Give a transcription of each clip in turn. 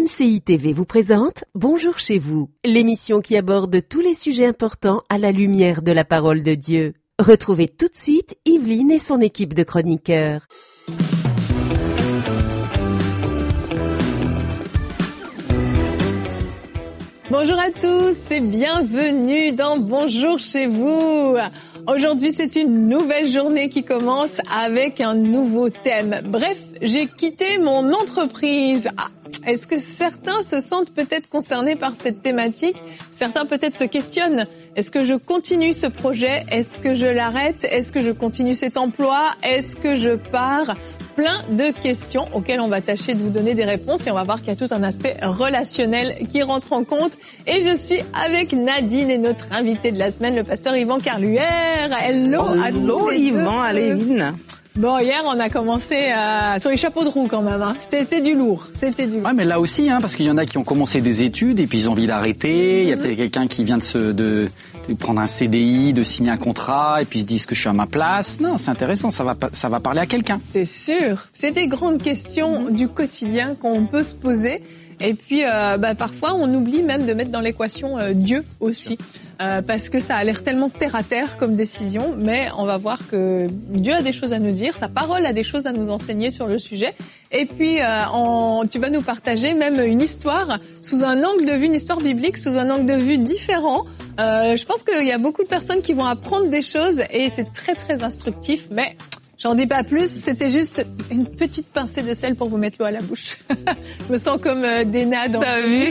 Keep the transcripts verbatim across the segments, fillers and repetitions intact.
C I T V vous présente Bonjour chez vous, l'émission qui aborde tous les sujets importants à la lumière de la parole de Dieu. Retrouvez tout de suite Yveline et son équipe de chroniqueurs. Bonjour à tous et bienvenue dans Bonjour chez vous. Aujourd'hui, c'est une nouvelle journée qui commence avec un nouveau thème. Bref, j'ai quitté mon entreprise. Ah, est-ce que certains se sentent peut-être concernés par cette thématique ? Certains peut-être se questionnent. Est-ce que je continue ce projet ? Est-ce que je l'arrête ? Est-ce que je continue cet emploi ? Est-ce que je pars ? Plein de questions auxquelles on va tâcher de vous donner des réponses et on va voir qu'il y a tout un aspect relationnel qui rentre en compte. Et je suis avec Nadine et notre invité de la semaine, le pasteur Yvan Carluère. Hello, Hello Yvan, Alévine. Bon, hier, on a commencé euh, sur les chapeaux de roue quand même. Hein. C'était, c'était du lourd. C'était du lourd. Ouais, mais là aussi, hein, parce qu'il y en a qui ont commencé des études et puis ils ont envie d'arrêter. Mm-hmm. Il y a peut-être quelqu'un qui vient de se de, de prendre un C D I, de signer un contrat et puis se dit est-ce que je suis à ma place ? Non, c'est intéressant. Ça va ça va parler à quelqu'un. C'est sûr. C'est des grandes questions du quotidien qu'on peut se poser. Et puis, euh, bah, parfois, on oublie même de mettre dans l'équation euh, Dieu aussi. Euh, parce que ça a l'air tellement terre à terre comme décision, mais on va voir que Dieu a des choses à nous dire, sa parole a des choses à nous enseigner sur le sujet. Et puis, euh, on, tu vas nous partager même une histoire sous un angle de vue, une histoire biblique sous un angle de vue différent. Euh, je pense qu'il y a beaucoup de personnes qui vont apprendre des choses et c'est très très instructif, mais j'en dis pas plus, c'était juste une petite pincée de sel pour vous mettre l'eau à la bouche. Je me sens comme euh, Dena dans... T'as vu ?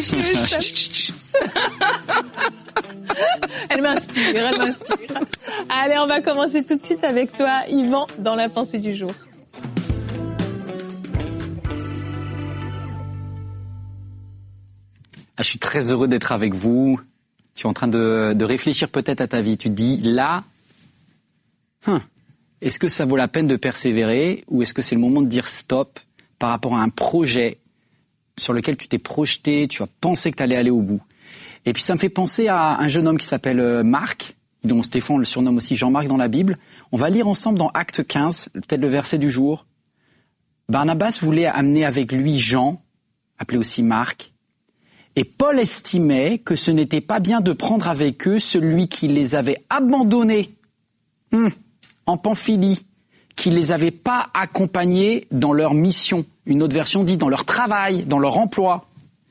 Elle m'inspire, elle m'inspire. Allez, on va commencer tout de suite avec toi, Yvan, dans la pensée du jour. Ah, je suis très heureux d'être avec vous. Tu es en train de, de réfléchir peut-être à ta vie. Tu te dis, là, hein, est-ce que ça vaut la peine de persévérer ou est-ce que c'est le moment de dire stop par rapport à un projet sur lequel tu t'es projeté, tu as pensé que tu allais aller au bout ? Et puis ça me fait penser à un jeune homme qui s'appelle Marc, dont Stéphane le surnomme aussi Jean-Marc dans la Bible. On va lire ensemble dans Acte quinze, peut-être le verset du jour. Barnabas voulait amener avec lui Jean, appelé aussi Marc, et Paul estimait que ce n'était pas bien de prendre avec eux celui qui les avait abandonnés hum, en Pamphylie, qui les avait pas accompagnés dans leur mission. Une autre version dit dans leur travail, dans leur emploi.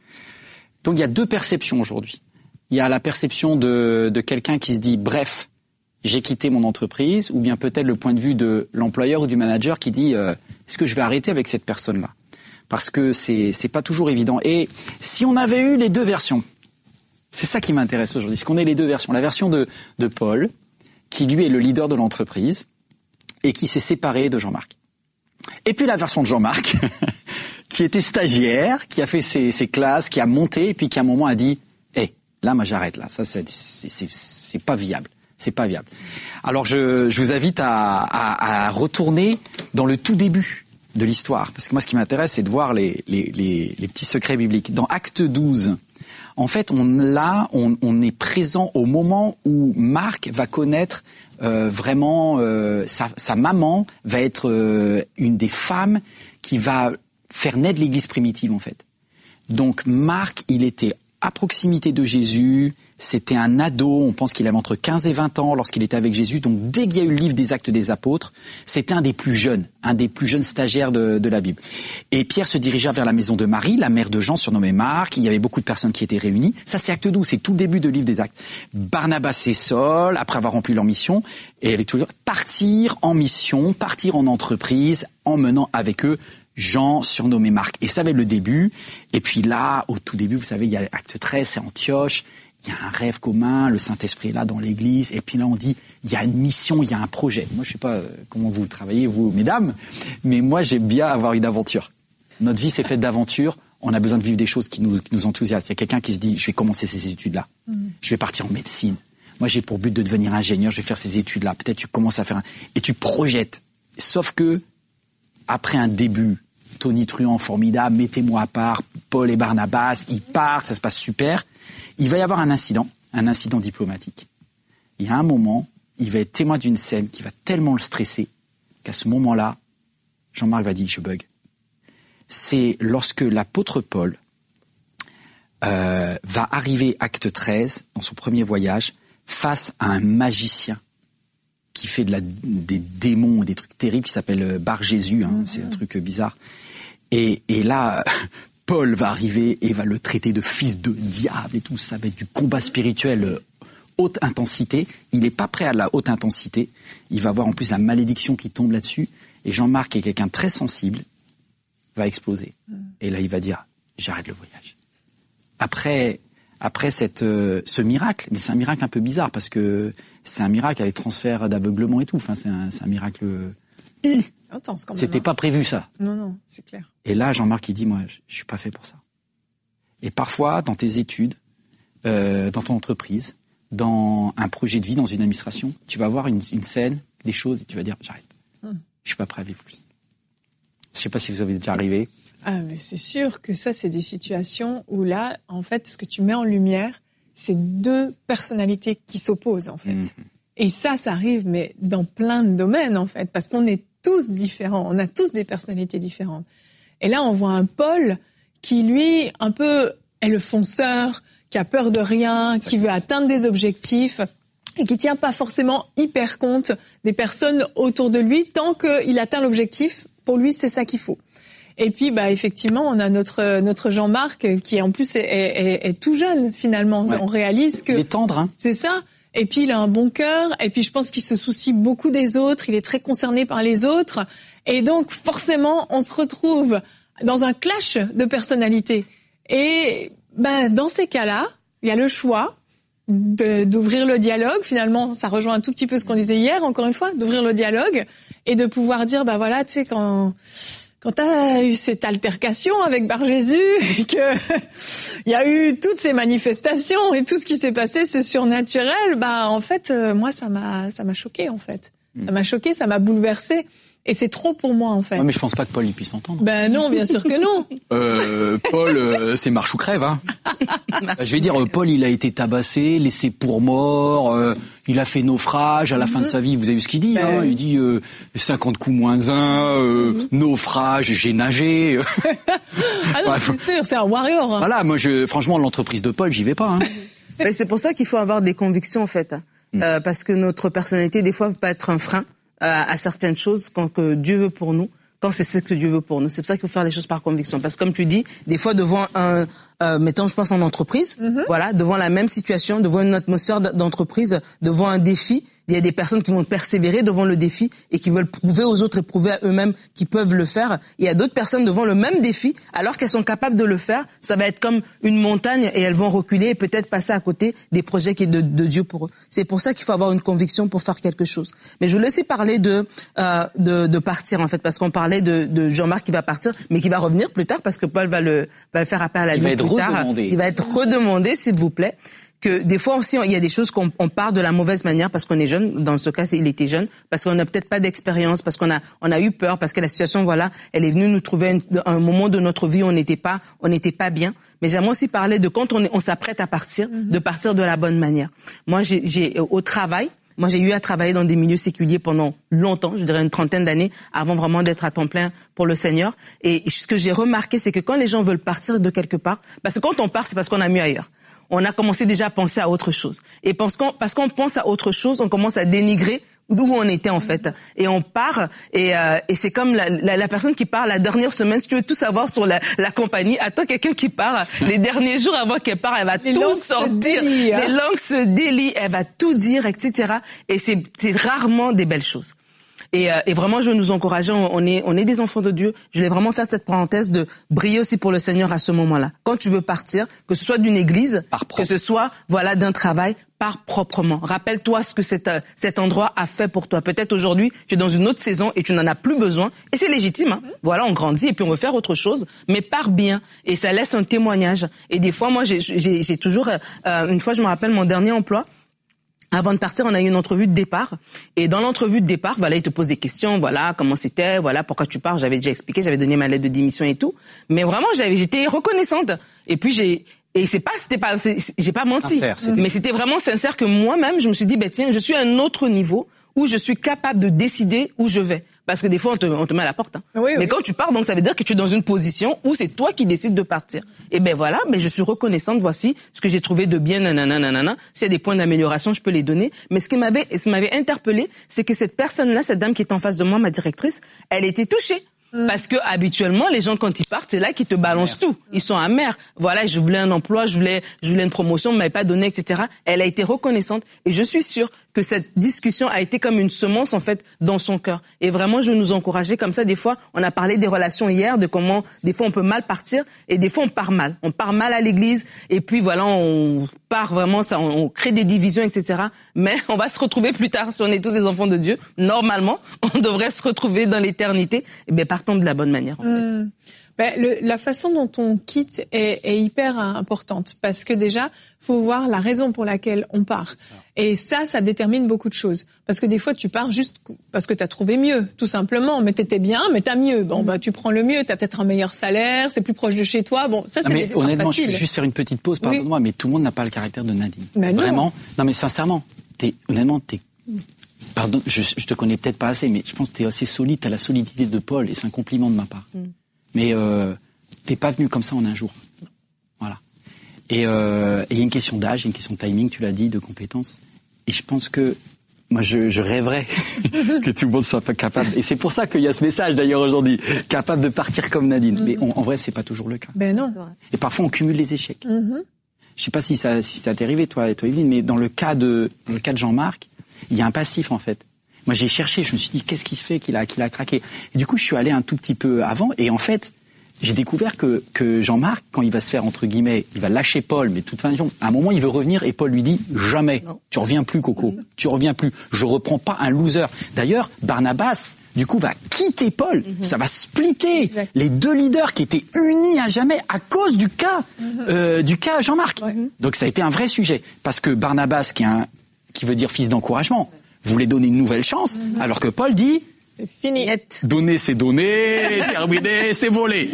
Donc il y a deux perceptions aujourd'hui. Il y a la perception de, de quelqu'un qui se dit « bref, j'ai quitté mon entreprise » ou bien peut-être le point de vue de l'employeur ou du manager qui dit euh, « est-ce que je vais arrêter avec cette personne-là » Parce que c'est, c'est pas toujours évident. Et si on avait eu les deux versions, c'est ça qui m'intéresse aujourd'hui, c'est qu'on ait les deux versions. La version de, de Paul, qui lui est le leader de l'entreprise et qui s'est séparé de Jean-Marc. Et puis la version de Jean-Marc, qui était stagiaire, qui a fait ses, ses classes, qui a monté, et puis qui à un moment a dit hey, « hé, là, moi j'arrête, là, ça c'est, c'est, c'est, c'est pas viable, c'est pas viable. » Alors je, je vous invite à, à, à retourner dans le tout début de l'histoire, parce que moi ce qui m'intéresse, c'est de voir les, les, les, les petits secrets bibliques. Dans Acte douze, en fait, on, là, on, on est présent au moment où Marc va connaître euh, vraiment, euh, sa, sa maman va être euh, une des femmes qui va faire naître l'église primitive, en fait. Donc, Marc, il était à proximité de Jésus, c'était un ado, on pense qu'il avait entre quinze et vingt ans lorsqu'il était avec Jésus, donc dès qu'il y a eu le livre des Actes des Apôtres, c'était un des plus jeunes, un des plus jeunes stagiaires de, de la Bible. Et Pierre se dirigea vers la maison de Marie, la mère de Jean, surnommée Marc, il y avait beaucoup de personnes qui étaient réunies, ça c'est Acte douze, c'est tout le début du livre des Actes. Barnabas et Saul, après avoir rempli leur mission, et avec tout le partir en mission, partir en entreprise, emmenant avec eux Jean, surnommé Marc. Et ça va être le début. Et puis là, au tout début, vous savez, il y a Acte treize, c'est Antioche. Il y a un rêve commun, le Saint-Esprit est là dans l'église. Et puis là, on dit, il y a une mission, il y a un projet. Moi, je sais pas comment vous travaillez, vous, mesdames, mais moi, j'aime bien avoir une aventure. Notre vie, c'est faite d'aventures. On a besoin de vivre des choses qui nous, qui nous enthousiasment. Il y a quelqu'un qui se dit, je vais commencer ces études-là. Mmh. Je vais partir en médecine. Moi, j'ai pour but de devenir ingénieur. Je vais faire ces études-là. Peut-être tu commences à faire un... Et tu projettes. Sauf que, après un début, Tony Truant, formidable, mettez-moi à part, Paul et Barnabas, ils partent, ça se passe super. Il va y avoir un incident, un incident diplomatique. Il y a un moment, il va être témoin d'une scène qui va tellement le stresser qu'à ce moment-là, Jean-Marc va dire « je bug ». C'est lorsque l'apôtre Paul euh, va arriver, acte treize, dans son premier voyage, face à un magicien qui fait de la, des démons, des trucs terribles, qui s'appelle Bar Jésus, hein, mmh. c'est un truc bizarre. Et, et là, Paul va arriver et va le traiter de fils de diable et tout, ça va être du combat spirituel haute intensité. Il n'est pas prêt à la haute intensité, il va voir en plus la malédiction qui tombe là-dessus, et Jean-Marc, qui est quelqu'un de très sensible, va exploser. Mmh. Et là, il va dire, j'arrête le voyage. Après, après cette, euh, ce miracle, mais c'est un miracle un peu bizarre, parce que c'est un miracle avec transfert d'aveuglement et tout, enfin, c'est un, c'est un miracle... Mmh. Intense quand même. C'était hein. pas prévu, ça. Non, non, c'est clair. Et là, Jean-Marc, il dit, moi, je, je suis pas fait pour ça. Et parfois, dans tes études, euh, dans ton entreprise, dans un projet de vie, dans une administration, tu vas voir une, une scène, des choses, et tu vas dire, j'arrête. Hum. Je suis pas prêt à vivre plus. Je sais pas si vous avez déjà arrivé. Ah, mais c'est sûr que ça, c'est des situations où là, en fait, ce que tu mets en lumière, c'est deux personnalités qui s'opposent, en fait. Hum. Et ça, ça arrive, mais dans plein de domaines, en fait, parce qu'on est tous différents, on a tous des personnalités différentes. Et là, on voit un Paul qui, lui, un peu est le fonceur, qui a peur de rien, qui veut atteindre des objectifs et qui tient pas forcément hyper compte des personnes autour de lui. Tant qu'il atteint l'objectif, pour lui, c'est ça qu'il faut. Et puis, bah, effectivement, on a notre notre Jean-Marc qui, en plus, est, est, est tout jeune, finalement. Ouais. On réalise que... Il est tendre, hein. C'est ça. Et puis, il a un bon cœur. Et puis, je pense qu'il se soucie beaucoup des autres. Il est très concerné par les autres. Et donc, forcément, on se retrouve dans un clash de personnalités. Et ben, dans ces cas-là, il y a le choix de, d'ouvrir le dialogue. Finalement, ça rejoint un tout petit peu ce qu'on disait hier, encore une fois, d'ouvrir le dialogue et de pouvoir dire, ben voilà, tu sais, quand... Quand t'as eu cette altercation avec Bar Jésus et que il y a eu toutes ces manifestations et tout ce qui s'est passé, ce surnaturel, bah en fait, euh, moi ça m'a ça m'a choqué en fait. Mmh. Ça m'a choqué, ça m'a bouleversé. Et c'est trop pour moi, en fait. Ouais, mais je pense pas que Paul il puisse entendre. Ben non, bien sûr que non. euh, Paul, euh, c'est marche ou crève, hein. Je vais dire, Paul, il a été tabassé, laissé pour mort, euh, il a fait naufrage à la mm-hmm. fin de sa vie. Vous avez vu ce qu'il dit, ben hein oui. Il dit euh, cinquante coups moins un, euh, mm-hmm. naufrage, j'ai nagé. Ah non, enfin, c'est sûr, c'est un warrior. Hein. Voilà, moi, je, franchement, l'entreprise de Paul, j'y vais pas. Hein. Mais c'est pour ça qu'il faut avoir des convictions, en fait. Mm. Euh, parce que notre personnalité, des fois, peut être un frein à, à certaines choses quand que Dieu veut pour nous, quand c'est ce que Dieu veut pour nous. C'est pour ça qu'il faut faire les choses par conviction. Parce que comme tu dis, des fois devant un, euh, mettons, je pense en entreprise, mm-hmm. voilà, devant la même situation, devant une atmosphère d'entreprise, devant un défi, il y a des personnes qui vont persévérer devant le défi et qui veulent prouver aux autres et prouver à eux-mêmes qu'ils peuvent le faire. Il y a d'autres personnes devant le même défi, alors qu'elles sont capables de le faire, ça va être comme une montagne et elles vont reculer et peut-être passer à côté des projets qui est de, de Dieu pour eux. C'est pour ça qu'il faut avoir une conviction pour faire quelque chose. Mais je voulais aussi parler de, euh, de, de partir, en fait, parce qu'on parlait de, de Jean-Marc qui va partir, mais qui va revenir plus tard parce que Paul va le, va le faire appel à la vie plus tard. Il va être redemandé, s'il vous plaît. Que des fois aussi, il y a des choses qu'on on part de la mauvaise manière parce qu'on est jeune. Dans ce cas, il était jeune, parce qu'on n'a peut-être pas d'expérience, parce qu'on a on a eu peur, parce que la situation, voilà, elle est venue nous trouver un, un moment de notre vie où on n'était pas on n'était pas bien. Mais j'aimerais aussi parler de quand on est, on s'apprête à partir, mm-hmm. de partir de la bonne manière. Moi, j'ai, j'ai au travail. Moi, j'ai eu à travailler dans des milieux séculiers pendant longtemps, je dirais une trentaine d'années, avant vraiment d'être à temps plein pour le Seigneur. Et ce que j'ai remarqué, c'est que quand les gens veulent partir de quelque part, parce que quand on part, c'est parce qu'on a mieux ailleurs. On a commencé déjà à penser à autre chose. Et parce qu'on, parce qu'on pense à autre chose, on commence à dénigrer d'où on était en fait. Et on part, et, euh, et c'est comme la, la, la personne qui part la dernière semaine. Si tu veux tout savoir sur la, la compagnie, attends quelqu'un qui part les derniers jours avant qu'elle part, elle va les tout sortir. Délient, hein. Les langues se délient, elle va tout dire, et cetera. Et c'est, c'est rarement des belles choses. Et, euh, et vraiment, je veux nous encourager. On est, on est des enfants de Dieu. Je voulais vraiment faire cette parenthèse de briller aussi pour le Seigneur à ce moment-là. Quand tu veux partir, que ce soit d'une église, que ce soit, voilà, d'un travail, pars proprement. Rappelle-toi ce que cet, euh, cet endroit a fait pour toi. Peut-être aujourd'hui, tu es dans une autre saison et tu n'en as plus besoin. Et c'est légitime, hein. Voilà, on grandit et puis on veut faire autre chose. Mais pars bien. Et ça laisse un témoignage. Et des fois, moi, j'ai, j'ai, j'ai toujours, euh, une fois, je me rappelle mon dernier emploi. Avant de partir, on a eu une entrevue de départ. Et dans l'entrevue de départ, voilà, ils te posent des questions, voilà, comment c'était, voilà, pourquoi tu pars. J'avais déjà expliqué, j'avais donné ma lettre de démission et tout. Mais vraiment, j'avais, j'étais reconnaissante. Et puis j'ai, et c'est pas, c'était pas, c'est, j'ai pas menti. Sincère, c'était... Mais c'était vraiment sincère que moi-même, je me suis dit, ben tiens, je suis à un autre niveau où je suis capable de décider où je vais. Parce que des fois, on te, on te met à la porte. Hein. Oui, mais oui. quand tu pars, donc ça veut dire que tu es dans une position où c'est toi qui décides de partir. Et ben voilà, mais je suis reconnaissante. Voici ce que j'ai trouvé de bien, nanana, nanana. S'il y a des points d'amélioration, je peux les donner. Mais ce qui m'avait, ce qui m'avait interpellée, c'est que cette personne-là, cette dame qui est en face de moi, ma directrice, elle était touchée. Parce que habituellement, les gens quand ils partent, c'est là qu'ils te balancent tout. Ils sont amers. Voilà, je voulais un emploi, je voulais, je voulais une promotion, on m'avait pas donné, et cetera. Elle a été reconnaissante et je suis sûre que cette discussion a été comme une semence en fait dans son cœur. Et vraiment, je veux nous encourager comme ça. Des fois, on a parlé des relations hier, de comment des fois on peut mal partir et des fois on part mal. On part mal à l'église et puis voilà, on part vraiment, ça, on, on crée des divisions, et cetera. Mais on va se retrouver plus tard si on est tous des enfants de Dieu. Normalement, on devrait se retrouver dans l'éternité. Et bien, partons de la bonne manière en fait. Mmh. Ben, le, la façon dont on quitte est, est hyper importante parce que déjà, faut voir la raison pour laquelle on part. Ça. Et ça, ça détermine beaucoup de choses. Parce que des fois, tu pars juste parce que t'as trouvé mieux, tout simplement. Mais t'étais bien, mais t'as mieux. Bon, bah, tu prends le mieux. T'as peut-être un meilleur salaire, c'est plus proche de chez toi. Bon, ça, c'est mais des honnêtement, faciles. je vais juste faire une petite pause, pardonne-moi, oui. mais tout le monde n'a pas le caractère de Nadine. Ben Vraiment. Non. non, mais sincèrement, t'es, honnêtement, t'es, pardon, je, je te connais peut-être pas assez, mais je pense que t'es assez solide, t'as la solidité de Paul, et c'est un compliment de ma part. Mm. Mais, euh, t'es pas venu comme ça en un jour. Voilà. Et euh, il y a une question d'âge, il y a une question de timing, tu l'as dit, de compétences. Et je pense que moi, je, je rêverais que tout le monde soit pas capable. Et c'est pour ça qu'il y a ce message d'ailleurs aujourd'hui, capable de partir comme Nadine. Mm-hmm. Mais on, en vrai, c'est pas toujours le cas. Ben non. Et parfois, on cumule les échecs. Mm-hmm. Je sais pas si ça, si ça t'est arrivé, toi, toi, Evelyne, mais dans le cas de, dans le cas de Jean-Marc, il y a un passif en fait. Moi, j'ai cherché, je me suis dit, qu'est-ce qui se fait qu'il a, qu'il a craqué. Et du coup, je suis allé un tout petit peu avant, et en fait. J'ai découvert que, que Jean-Marc, quand il va se faire, entre guillemets, il va lâcher Paul, mais de toute façon, à un moment, il veut revenir et Paul lui dit « Jamais, non. tu reviens plus, Coco, mmh. tu reviens plus, je reprends pas un loser. » D'ailleurs, Barnabas, du coup, va quitter Paul, mmh. ça va splitter exact. Les deux leaders qui étaient unis à jamais à cause du cas, mmh. euh, du cas Jean-Marc. Ouais. Donc ça a été un vrai sujet, parce que Barnabas, qui, est un, qui veut dire fils d'encouragement, voulait donner une nouvelle chance, mmh. alors que Paul dit... C'est fini. Donner, c'est donner, terminer, c'est voler.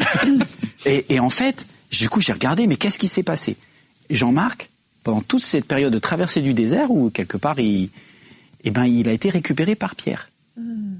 et, et en fait, du coup, j'ai regardé, mais qu'est-ce qui s'est passé ? Jean-Marc, pendant toute cette période de traversée du désert, où quelque part, il, eh ben, il a été récupéré par Pierre. Mm.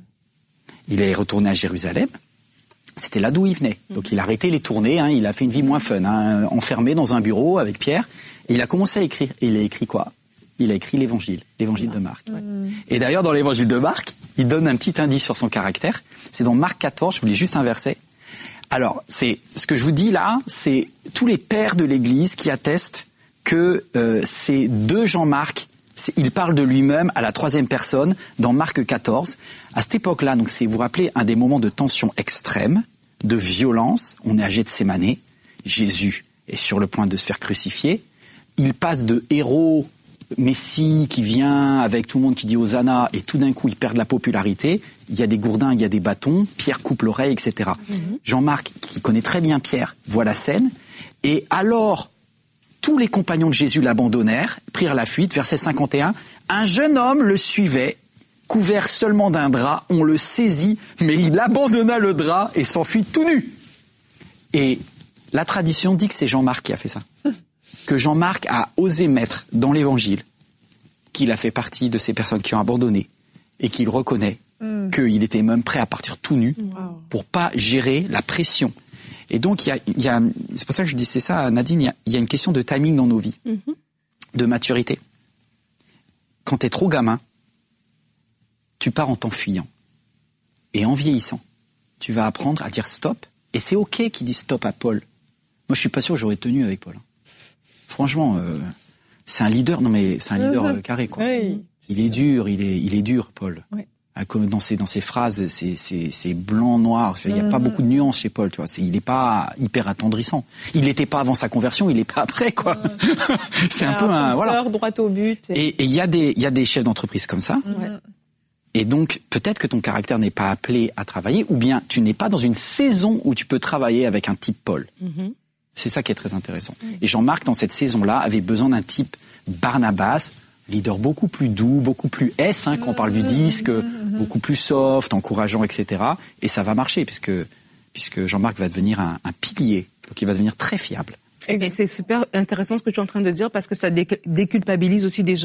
Il est retourné à Jérusalem. C'était là d'où il venait. Donc, il a arrêté les tournées. Hein, il a fait une vie moins fun, hein, enfermé dans un bureau avec Pierre. Et il a commencé à écrire. Et il a écrit quoi ? Il a écrit l'évangile, l'évangile de Marc. Ouais. Et d'ailleurs, dans l'évangile de Marc, il donne un petit indice sur son caractère. C'est dans Marc quatorze, je vous lis juste un verset. Alors, c'est ce que je vous dis là, c'est tous les pères de l'Église qui attestent que euh, c'est de Jean-Marc, c'est, il parle de lui-même à la troisième personne dans Marc quatorze. À cette époque-là, donc c'est, vous vous rappelez, un des moments de tension extrême, de violence. On est à Gethsémanée. Jésus est sur le point de se faire crucifier. Il passe de héros Messie qui vient avec tout le monde qui dit Hosanna et tout d'un coup il perd de la popularité, il y a des gourdins, il y a des bâtons, Pierre coupe l'oreille, et cetera. Mm-hmm. Jean-Marc, qui connaît très bien Pierre, voit la scène, et alors tous les compagnons de Jésus l'abandonnèrent, prirent la fuite, verset cinquante et un, un jeune homme le suivait, couvert seulement d'un drap, on le saisit, mais il abandonna le drap et s'enfuit tout nu. Et la tradition dit que c'est Jean-Marc qui a fait ça. Que Jean-Marc a osé mettre dans l'évangile qu'il a fait partie de ces personnes qui ont abandonné et qu'il reconnaît mm. qu'il était même prêt à partir tout nu wow. pour pas gérer la pression. Et donc, il y a, il y a, c'est pour ça que je disais ça à Nadine, il y a, il y a une question de timing dans nos vies, mm-hmm. de maturité. Quand t'es trop gamin, tu pars en t'enfuyant. Et en vieillissant, tu vas apprendre à dire stop. Et c'est OK qu'il dise stop à Paul. Moi, je suis pas sûr que j'aurais tenu avec Paul. Franchement, euh, c'est un leader, non mais c'est un leader euh, carré quoi. Oui, il est, est dur, il est, il est dur, Paul. Oui. Dans ses, dans ses phrases, c'est, c'est, c'est blanc, noir. Il n'y a mm-hmm. pas beaucoup de nuances chez Paul, tu vois. C'est, il n'est pas hyper attendrissant. Il n'était pas avant sa conversion, il n'est pas après, quoi. Ouais. c'est un peu un, voilà. Droit au but. Et il y a des, il y a des chefs d'entreprise comme ça. Mm-hmm. Et donc, peut-être que ton caractère n'est pas appelé à travailler, ou bien tu n'es pas dans une saison où tu peux travailler avec un type Paul. Mm-hmm. C'est ça qui est très intéressant. Mmh. Et Jean-Marc, dans cette saison-là, avait besoin d'un type Barnabas, leader beaucoup plus doux, beaucoup plus S, hein, quand on parle du disque, mmh. beaucoup plus soft, encourageant, et cetera. Et ça va marcher, puisque, puisque Jean-Marc va devenir un, un pilier. Donc il va devenir très fiable. Et c'est super intéressant ce que tu es en train de dire, parce que ça dé- déculpabilise aussi des gens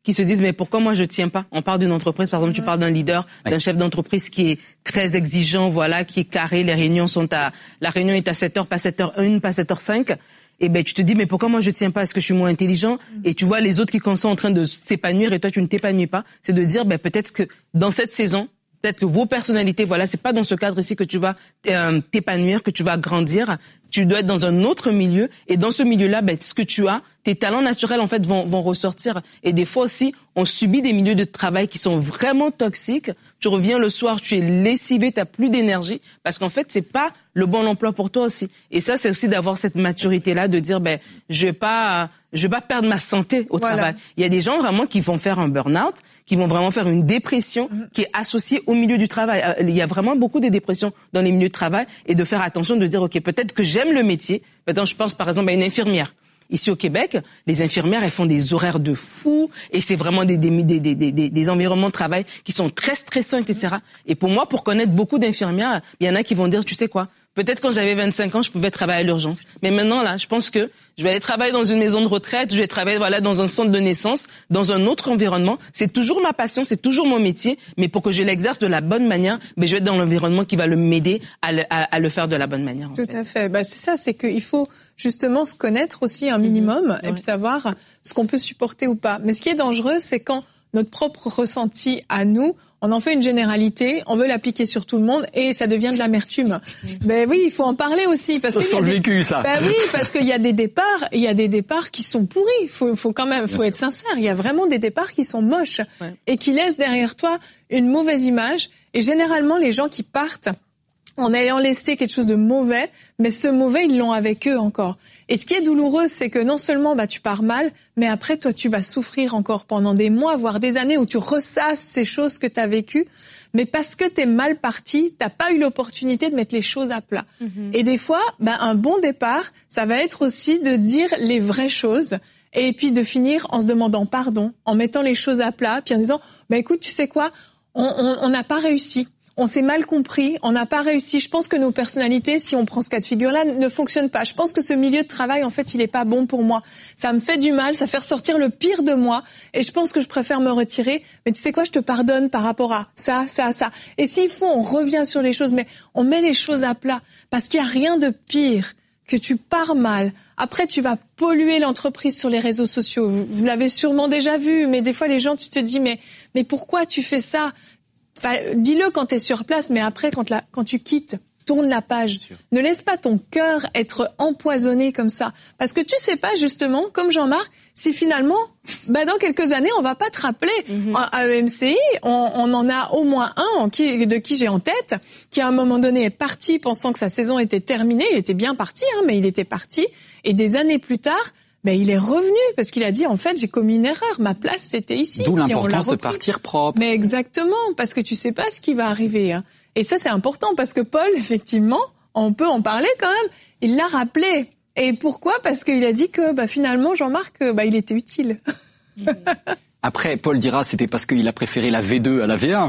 qui se disent mais pourquoi moi je tiens pas? On parle d'une entreprise, par exemple, ouais. tu parles d'un leader, ouais. d'un chef d'entreprise qui est très exigeant, voilà, qui est carré, les réunions sont à, la réunion est à sept heures, pas sept heures une, pas sept heures cinq. Et ben tu te dis mais pourquoi moi je tiens pas? Est-ce que je suis moins intelligent? Et tu vois les autres qui sont en train de s'épanouir et toi tu ne t'épanouis pas. C'est de dire ben peut-être que dans cette saison, peut-être que vos personnalités, voilà, c'est pas dans ce cadre ici que tu vas euh, t'épanouir, que tu vas grandir. Tu dois être dans un autre milieu et dans ce milieu-là, ben ce que tu as, tes talents naturels en fait vont vont ressortir. Et des fois aussi, on subit des milieux de travail qui sont vraiment toxiques. Tu reviens le soir, tu es lessivé, t'as plus d'énergie parce qu'en fait c'est pas le bon emploi pour toi aussi. Et ça c'est aussi d'avoir cette maturité-là de dire ben je vais pas je vais pas perdre ma santé au voilà. travail. Il y a des gens vraiment qui vont faire un burn-out, qui vont vraiment faire une dépression mmh. qui est associée au milieu du travail. Il y a vraiment beaucoup de dépressions dans les milieux de travail et de faire attention, de dire ok peut-être que j'aime le métier. Maintenant je pense par exemple à une infirmière. Ici au Québec, les infirmières, elles font des horaires de fou et c'est vraiment des, des, des, des, des, des environnements de travail qui sont très stressants, et cetera. Et pour moi, pour connaître beaucoup d'infirmières, il y en a qui vont dire, tu sais quoi, peut-être quand j'avais vingt-cinq ans, je pouvais travailler à l'urgence. Mais maintenant, là, je pense que je vais aller travailler dans une maison de retraite, je vais travailler voilà dans un centre de naissance, dans un autre environnement. C'est toujours ma passion, c'est toujours mon métier, mais pour que je l'exerce de la bonne manière, mais je vais être dans l'environnement qui va le m'aider à le, à, à le faire de la bonne manière. En Tout fait. à fait. Bah, c'est ça, c'est qu'il faut justement se connaître aussi un minimum mmh, et ouais. puis savoir ce qu'on peut supporter ou pas. Mais ce qui est dangereux, c'est quand notre propre ressenti à nous, on en fait une généralité, on veut l'appliquer sur tout le monde et ça devient de l'amertume. Ben oui, il faut en parler aussi parce ça que sent le vécu, ça. Ben oui, parce qu'il y a des départs, il y a des départs qui sont pourris. Faut, faut quand même, faut Bien être sûr. sincère. Il y a vraiment des départs qui sont moches ouais. et qui laissent derrière toi une mauvaise image. Et généralement, les gens qui partent en ayant laissé quelque chose de mauvais, mais ce mauvais, ils l'ont avec eux encore. Et ce qui est douloureux, c'est que non seulement bah tu pars mal, mais après, toi, tu vas souffrir encore pendant des mois, voire des années, où tu ressasses ces choses que tu as vécues, mais parce que t'es mal parti, t'as pas eu l'opportunité de mettre les choses à plat. Mm-hmm. Et des fois, bah, un bon départ, ça va être aussi de dire les vraies choses, et puis de finir en se demandant pardon, en mettant les choses à plat, puis en disant, bah écoute, tu sais quoi, on n'a pas réussi. On s'est mal compris, on n'a pas réussi. Je pense que nos personnalités, si on prend ce cas de figure-là, ne fonctionnent pas. Je pense que ce milieu de travail, en fait, il est pas bon pour moi. Ça me fait du mal, ça fait ressortir le pire de moi. Et je pense que je préfère me retirer. Mais tu sais quoi, je te pardonne par rapport à ça, ça, ça. Et s'il faut, on revient sur les choses, mais on met les choses à plat. Parce qu'il y a rien de pire que tu pars mal. Après, tu vas polluer l'entreprise sur les réseaux sociaux. Vous, vous l'avez sûrement déjà vu, mais des fois, les gens, tu te dis, mais, mais pourquoi tu fais ça? Enfin, dis-le quand tu es sur place, mais après, quand, la, quand tu quittes, tourne la page. Ne laisse pas ton cœur être empoisonné comme ça. Parce que tu sais pas, justement, comme Jean-Marc, si finalement, bah, dans quelques années, on va pas te rappeler. Mm-hmm. À E M C I, on, on en a au moins un en qui, de qui j'ai en tête, qui à un moment donné est parti pensant que sa saison était terminée. Il était bien parti, hein, mais il était parti. Et des années plus tard, ben, il est revenu parce qu'il a dit, en fait, j'ai commis une erreur. Ma place, c'était ici. D'où l'importance de partir propre. Mais exactement, parce que tu sais pas ce qui va arriver. Hein. Et ça, c'est important parce que Paul, effectivement, on peut en parler quand même. Il l'a rappelé. Et pourquoi? Parce qu'il a dit que, bah, finalement, Jean-Marc, bah, il était utile. Après, Paul dira, c'était parce qu'il a préféré la V deux à la V un.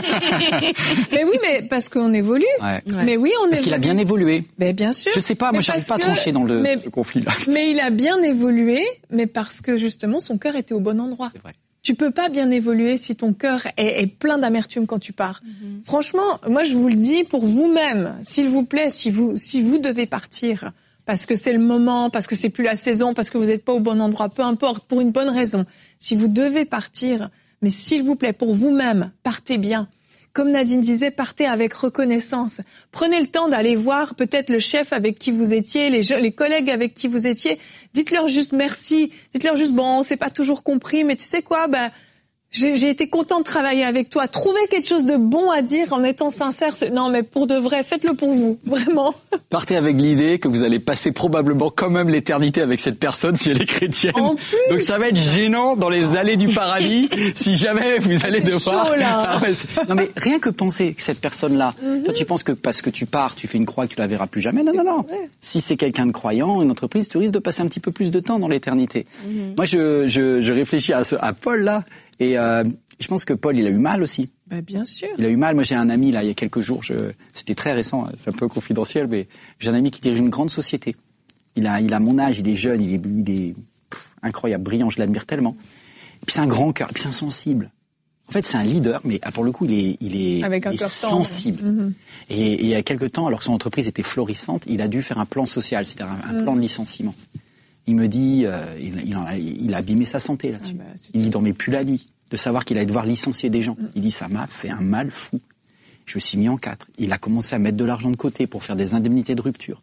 Mais oui, mais parce qu'on évolue. Ouais. Mais oui, on parce évolue. Qu'il a bien évolué. Mais bien sûr. Je sais pas, moi, j'arrive pas à trancher dans le, mais, ce conflit-là. Mais il a bien évolué, mais parce que, justement, son cœur était au bon endroit. C'est vrai. Tu peux pas bien évoluer si ton cœur est, est plein d'amertume quand tu pars. Mm-hmm. Franchement, moi, je vous le dis pour vous-même, s'il vous plaît, si vous, si vous devez partir, parce que c'est le moment, parce que c'est plus la saison, parce que vous n'êtes pas au bon endroit, peu importe, pour une bonne raison. Si vous devez partir, mais s'il vous plaît, pour vous-même, partez bien. Comme Nadine disait, partez avec reconnaissance. Prenez le temps d'aller voir peut-être le chef avec qui vous étiez, les, les collègues avec qui vous étiez. Dites-leur juste merci. Dites-leur juste, bon, on s'est pas toujours compris, mais tu sais quoi, ben, J'ai, j'ai été content de travailler avec toi. Trouvez quelque chose de bon à dire en étant sincère. C'est... Non, mais pour de vrai, faites-le pour vous, vraiment. Partez avec l'idée que vous allez passer probablement quand même l'éternité avec cette personne si elle est chrétienne. En plus. Donc ça va être gênant dans les allées du paradis si jamais vous allez c'est devoir... chaud, là. Ah ouais, c'est... Non mais rien que penser que cette personne-là, mm-hmm. toi tu penses que parce que tu pars, tu fais une croix que tu la verras plus jamais. Non, non, non. Ouais. Si c'est quelqu'un de croyant, une entreprise, tu risques de passer un petit peu plus de temps dans l'éternité. Mm-hmm. Moi, je, je, je réfléchis à, ce, à Paul là. Et euh, je pense que Paul, il a eu mal aussi. Bah, bien sûr. Il a eu mal. Moi, j'ai un ami, là, il y a quelques jours, je... c'était très récent, c'est un peu confidentiel, mais j'ai un ami qui dirige une grande société. Il a, il a mon âge, il est jeune, il est, il est pff, incroyable, brillant, je l'admire tellement. puis c'est un grand cœur, et puis c'est un sensible. En fait, c'est un leader, mais pour le coup, il est, il est, Avec un il est cœur sensible. tendre. Mm-hmm. Et, et il y a quelque temps, alors que son entreprise était florissante, il a dû faire un plan social, c'est-à-dire un, un mm. plan de licenciement. Il me dit, euh, il, il, a, il a abîmé sa santé là-dessus. Ah bah, il n'y dormait plus la nuit, de savoir qu'il allait devoir licencier des gens. Mm. Il dit, ça m'a fait un mal fou. Je me suis mis en quatre. Il a commencé à mettre de l'argent de côté pour faire des indemnités de rupture.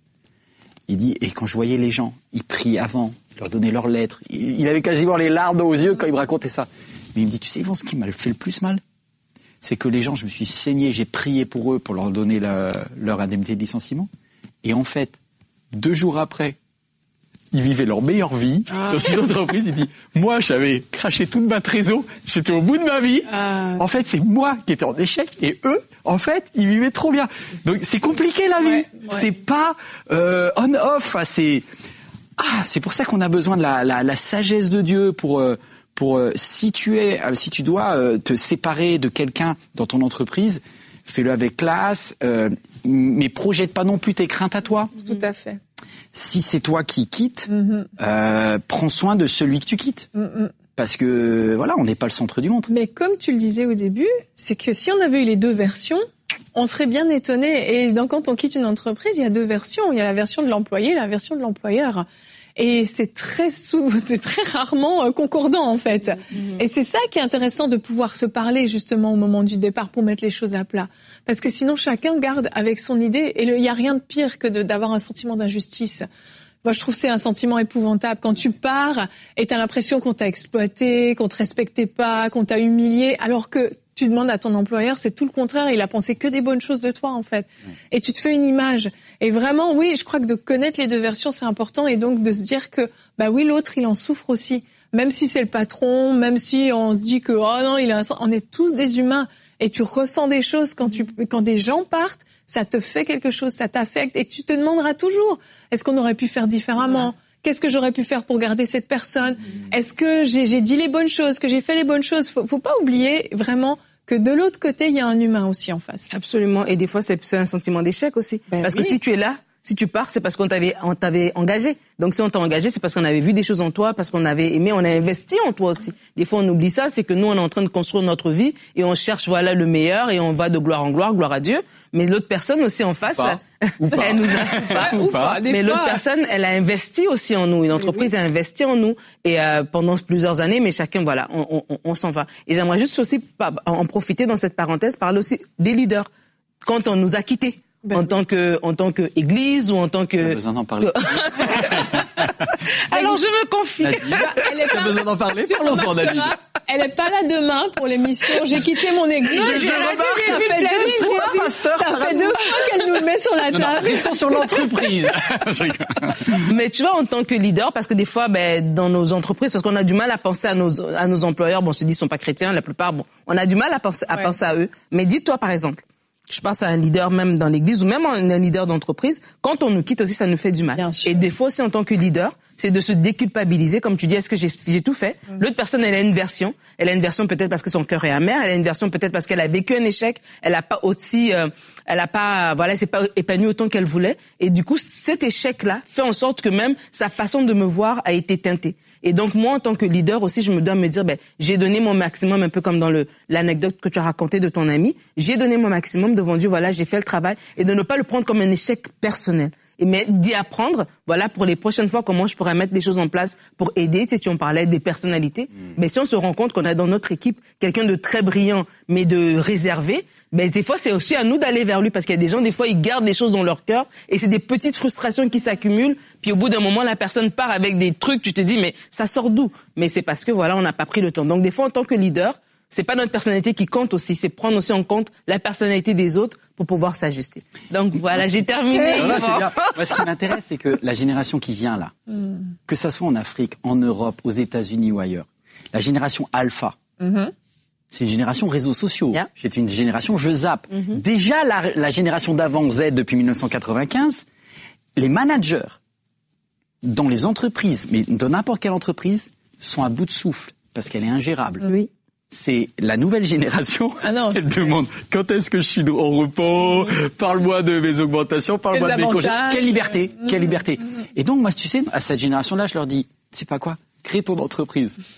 Il dit, et quand je voyais les gens, ils priaient avant, ils leur donnaient leurs lettres. Il, il avait quasiment les larmes aux yeux quand il me racontait ça. Mais il me dit, tu sais, Yvan, ce qui m'a fait le plus mal, c'est que les gens, je me suis saigné, j'ai prié pour eux pour leur donner la, leur indemnité de licenciement. Et en fait, deux jours après, ils vivaient leur meilleure vie ah. dans une entreprise. Il dit, moi, j'avais craché toute ma trésor, j'étais au bout de ma vie. Ah. En fait, c'est moi qui étais en échec et eux, en fait, ils vivaient trop bien. Donc, c'est compliqué la vie. Ouais, ouais. C'est pas euh, on-off. C'est ah, c'est pour ça qu'on a besoin de la, la, la sagesse de Dieu pour euh, pour euh, si tu es, euh, si tu dois euh, te séparer de quelqu'un dans ton entreprise, fais-le avec classe, euh, mais projette pas non plus tes craintes à toi. Tout à fait. Si c'est toi qui quittes, mm-hmm. euh, prends soin de celui que tu quittes. Mm-hmm. Parce que, voilà, on n'est pas le centre du monde. Mais comme tu le disais au début, c'est que si on avait eu les deux versions, on serait bien étonné. Et donc, quand on quitte une entreprise, il y a deux versions. Il y a la version de l'employé et la version de l'employeur. Et c'est très sous, c'est très rarement euh, concordant, en fait. Mmh. Et c'est ça qui est intéressant de pouvoir se parler, justement, au moment du départ pour mettre les choses à plat. Parce que sinon, chacun garde avec son idée. Et il y a rien de pire que de, d'avoir un sentiment d'injustice. Moi, je trouve que c'est un sentiment épouvantable. Quand tu pars et t'as l'impression qu'on t'a exploité, qu'on te respectait pas, qu'on t'a humilié, alors que tu demandes à ton employeur, c'est tout le contraire. Il a pensé que des bonnes choses de toi, en fait. Ouais. Et tu te fais une image. Et vraiment, oui, je crois que de connaître les deux versions, c'est important. Et donc, de se dire que, bah oui, l'autre, il en souffre aussi. Même si c'est le patron, même si on se dit que, oh non, il a un... on est tous des humains. Et tu ressens des choses quand tu, quand des gens partent, ça te fait quelque chose, ça t'affecte. Et tu te demanderas toujours, est-ce qu'on aurait pu faire différemment? Ouais. Qu'est-ce que j'aurais pu faire pour garder cette personne? Mmh. Est-ce que j'ai, j'ai dit les bonnes choses, que j'ai fait les bonnes choses? Faut, faut pas oublier, vraiment, que de l'autre côté, il y a un humain aussi en face. Absolument. Et des fois, c'est, c'est un sentiment d'échec aussi. Ben parce oui. que si tu es là, si tu pars, c'est parce qu'on t'avait, on t'avait engagé. Donc, si on t'a engagé, c'est parce qu'on avait vu des choses en toi, parce qu'on avait aimé, on a investi en toi aussi. Des fois, on oublie ça, c'est que nous, on est en train de construire notre vie et on cherche, voilà, le meilleur et on va de gloire en gloire, gloire à Dieu. Mais l'autre personne aussi en face, pas. Ou pas. elle nous a, pas, ou pas. Mais fois, l'autre personne, elle a investi aussi en nous. Une entreprise oui, oui. a investi en nous et euh, pendant plusieurs années, mais chacun, voilà, on, on, on s'en va. Et j'aimerais juste aussi en profiter dans cette parenthèse, parler aussi des leaders. Quand on nous a quittés. Ben en oui. tant que en tant que église ou en tant que on a besoin d'en parler. Alors je me confie. Elle est pas besoin d'en parler. Parlons-en, David. Elle est pas là demain pour l'émission. J'ai quitté mon église. Non, je, je remarque. Ça fait deux fois, pasteur, ça fait deux fois qu'elle nous le met sur la table. Non, non, restons sur l'entreprise. Mais tu vois, en tant que leader, parce que des fois, ben dans nos entreprises, parce qu'on a du mal à penser à nos à nos employeurs. Bon, je te dis, ils sont pas chrétiens, la plupart. Bon, on a du mal à penser à ouais. penser à eux. Mais dis-toi, par exemple. Je pense à un leader même dans l'église ou même un leader d'entreprise. Quand on nous quitte aussi, ça nous fait du mal. Et des fois aussi, en tant que leader, c'est de se déculpabiliser. Comme tu dis, est-ce que j'ai, j'ai tout fait? Mm. L'autre personne, elle a une version. Elle a une version peut-être parce que son cœur est amer. Elle a une version peut-être parce qu'elle a vécu un échec. Elle a pas aussi, euh, elle a pas, voilà, c'est pas épanoui autant qu'elle voulait. Et du coup, cet échec-là fait en sorte que même sa façon de me voir a été teintée. Et donc, moi, en tant que leader aussi, je me dois me dire, ben, j'ai donné mon maximum, un peu comme dans le, l'anecdote que tu as racontée de ton ami. J'ai donné mon maximum devant Dieu, voilà, j'ai fait le travail. Et de ne pas le prendre comme un échec personnel. Et mais d'y apprendre, voilà, pour les prochaines fois, comment je pourrais mettre des choses en place pour aider. Tu sais, on parlait des personnalités. Mmh. Mais si on se rend compte qu'on a dans notre équipe quelqu'un de très brillant, mais de réservé, ben, des fois, c'est aussi à nous d'aller vers lui parce qu'il y a des gens, des fois, ils gardent des choses dans leur cœur et c'est des petites frustrations qui s'accumulent. Puis au bout d'un moment, la personne part avec des trucs, tu te dis, mais ça sort d'où? Mais c'est parce que, voilà, on n'a pas pris le temps. Donc, des fois, en tant que leader, c'est pas notre personnalité qui compte aussi, c'est prendre aussi en compte la personnalité des autres pour pouvoir s'ajuster. Donc voilà, j'ai terminé. Non, là, c'est bien. Moi, ce qui m'intéresse, c'est que la génération qui vient là, mm. que ça soit en Afrique, en Europe, aux États-Unis ou ailleurs, la génération alpha, mm-hmm. c'est une génération réseaux sociaux. Yeah. C'est une génération je zappe. Mm-hmm. Déjà, la, la génération d'avant Z depuis dix-neuf cent quatre-vingt-quinze, les managers dans les entreprises, mais dans n'importe quelle entreprise, sont à bout de souffle parce qu'elle est ingérable. Oui. C'est la nouvelle génération. Ah non. Elle demande quand est-ce que je suis en repos, mmh. parle-moi de mes augmentations, parle-moi Quels de mes congés. Quelle liberté, mmh. quelle liberté. Mmh. Et donc, moi, tu sais, à cette génération-là, je leur dis, c'est pas quoi, crée ton entreprise.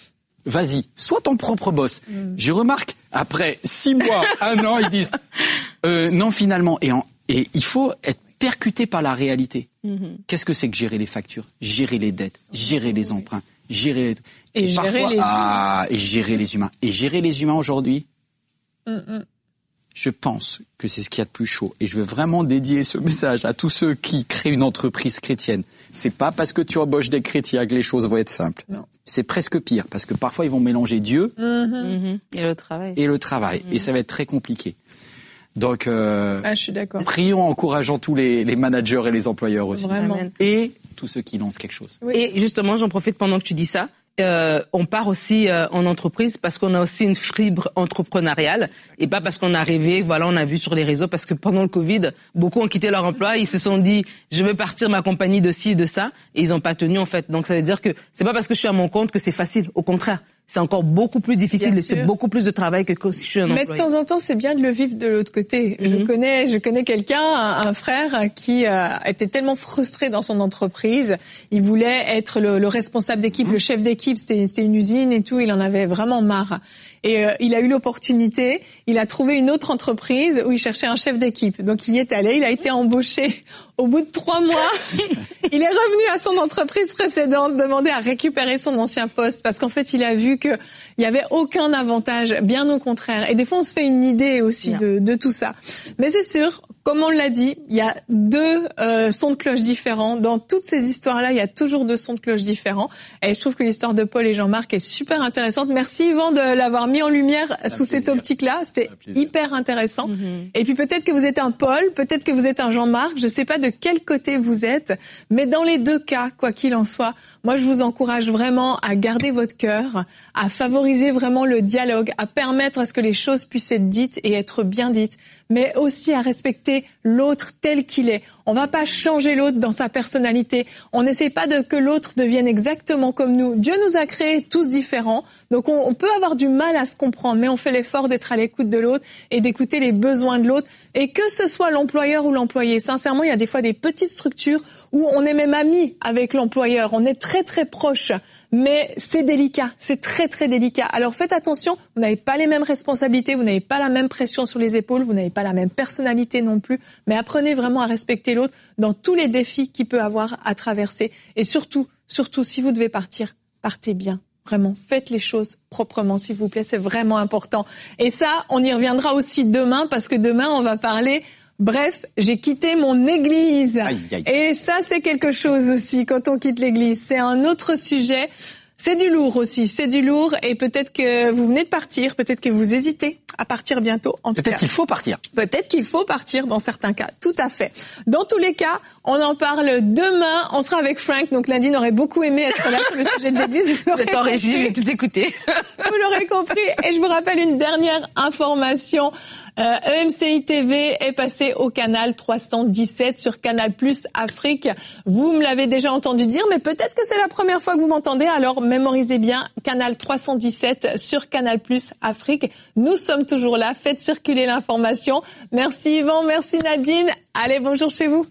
Vas-y, sois ton propre boss. Mmh. Je remarque, après six mois, un an, ils disent euh, non finalement. Et, en, et il faut être percuté par la réalité. Mmh. Qu'est-ce que c'est que gérer les factures, gérer les dettes, gérer les emprunts, gérer les... Et, et gérer parfois, les ah, et gérer les humains. Et gérer les humains aujourd'hui, mmh. je pense que c'est ce qu'il y a de plus chaud. Et je veux vraiment dédier ce message à tous ceux qui créent une entreprise chrétienne. C'est pas parce que tu embauches des chrétiens que les choses vont être simples. Non. C'est presque pire, parce que parfois ils vont mélanger Dieu mmh. Mmh. et le travail. Et le travail. Mmh. Et ça va être très compliqué. Donc, euh, ah, je suis d'accord. Prions en encourageant tous les, les managers et les employeurs aussi. Vraiment. Et tous ceux qui lancent quelque chose. Oui. Et justement, j'en profite pendant que tu dis ça. Euh, on part aussi euh, en entreprise parce qu'on a aussi une fibre entrepreneuriale et pas parce qu'on a rêvé, voilà, on a vu sur les réseaux, parce que pendant le Covid, beaucoup ont quitté leur emploi, ils se sont dit je vais partir ma compagnie de ci et de ça, et ils n'ont pas tenu en fait. Donc ça veut dire que c'est pas parce que je suis à mon compte que c'est facile, au contraire. C'est encore beaucoup plus difficile, et c'est beaucoup plus de travail que si je suis un employé. Mais de temps en temps, c'est bien de le vivre de l'autre côté. Mm-hmm. Je connais, je connais quelqu'un, un, un frère qui euh, était tellement frustré dans son entreprise. Il voulait être le, le responsable d'équipe, mm-hmm. le chef d'équipe. C'était, c'était une usine et tout. Il en avait vraiment marre. Et euh, il a eu l'opportunité. Il a trouvé une autre entreprise où il cherchait un chef d'équipe. Donc il y est allé. Il a été embauché. Au bout de trois mois, il est revenu à son entreprise précédente, demander à récupérer son ancien poste, parce qu'en fait, il a vu qu'il n'y avait aucun avantage, bien au contraire. Et des fois, on se fait une idée aussi de, de tout ça. Mais c'est sûr, comme on l'a dit, il y a deux euh, sons de cloche différents. Dans toutes ces histoires-là, il y a toujours deux sons de cloche différents. Et je trouve que l'histoire de Paul et Jean-Marc est super intéressante. Merci Yvan de l'avoir mis en lumière sous plaisir. Cette optique-là. C'était hyper intéressant. Mm-hmm. Et puis peut-être que vous êtes un Paul, peut-être que vous êtes un Jean-Marc. Je ne sais pas de quel côté vous êtes, mais dans les deux cas, quoi qu'il en soit, moi je vous encourage vraiment à garder votre cœur, à favoriser vraiment le dialogue, à permettre à ce que les choses puissent être dites et être bien dites, mais aussi à respecter l'autre tel qu'il est. On va pas changer l'autre dans sa personnalité. On n'essaie pas de que l'autre devienne exactement comme nous. Dieu nous a créés tous différents, donc on, on peut avoir du mal à se comprendre, mais on fait l'effort d'être à l'écoute de l'autre et d'écouter les besoins de l'autre. Et que ce soit l'employeur ou l'employé, sincèrement, il y a des fois des petites structures où on est même amis avec l'employeur, on est très très proches, mais c'est délicat, c'est très très délicat. Alors faites attention, vous n'avez pas les mêmes responsabilités, vous n'avez pas la même pression sur les épaules, vous n'avez pas la même personnalité non plus, mais apprenez vraiment à respecter l'autre dans tous les défis qu'il peut avoir à traverser. Et surtout, surtout, si vous devez partir, partez bien. Vraiment, faites les choses proprement, s'il vous plaît, c'est vraiment important. Et ça, on y reviendra aussi demain, parce que demain, on va parler... Bref, j'ai quitté mon église. Aïe, aïe. Et ça, c'est quelque chose aussi, quand on quitte l'église. C'est un autre sujet. C'est du lourd aussi, c'est du lourd. Et peut-être que vous venez de partir, peut-être que vous hésitez à partir bientôt. En tout peut-être cas, qu'il faut partir. Peut-être qu'il faut partir dans certains cas, tout à fait. Dans tous les cas, on en parle demain. On sera avec Frank, donc Nadine aurait beaucoup aimé être là sur le sujet de l'église. C'est en régie, je vais tout écouter. Vous l'aurez compris. Et je vous rappelle une dernière information. Euh, E M C I T V est passé au canal trois cent dix-sept sur Canal Plus Afrique. Vous me l'avez déjà entendu dire, mais peut-être que c'est la première fois que vous m'entendez. Alors mémorisez bien Canal trois cent dix-sept sur Canal Plus Afrique. Nous sommes toujours là. Faites circuler l'information. Merci Yvan, merci Nadine. Allez, bonjour chez vous.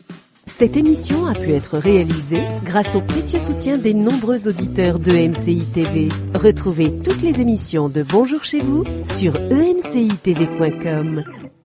Cette émission a pu être réalisée grâce au précieux soutien des nombreux auditeurs de E M C I T V. Retrouvez toutes les émissions de Bonjour chez vous sur e m c i t v point com.